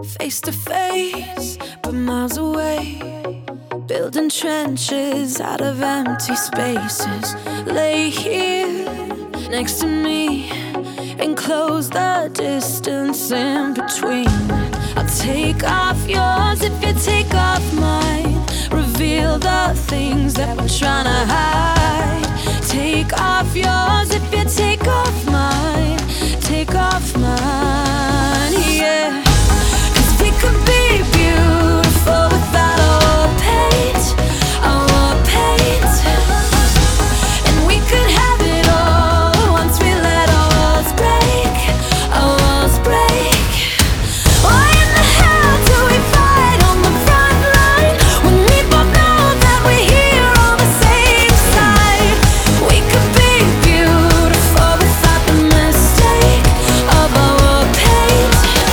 face to face, but miles away. Building trenches out of empty spaces. Lay here next to me and close the distance in between. I'll take off yours if you take off mine. Reveal the things that we're trying to hide. Take off yours if you take off mine. Take off mine, yeah. 'Cause we could be beautiful without our paint, our paint. And we could have it all once we let our walls break, our walls break. Why in the hell do we fight on the front line when we both know that we're here on the same side? We could be beautiful without the mistake of our paint.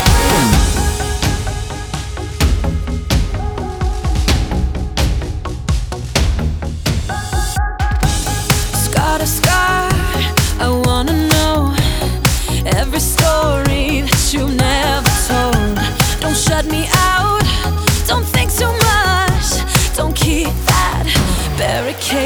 Scar to scar, I wanna know every story that you've never told. Don't shut me out, don't think too much, don't keep that barricade.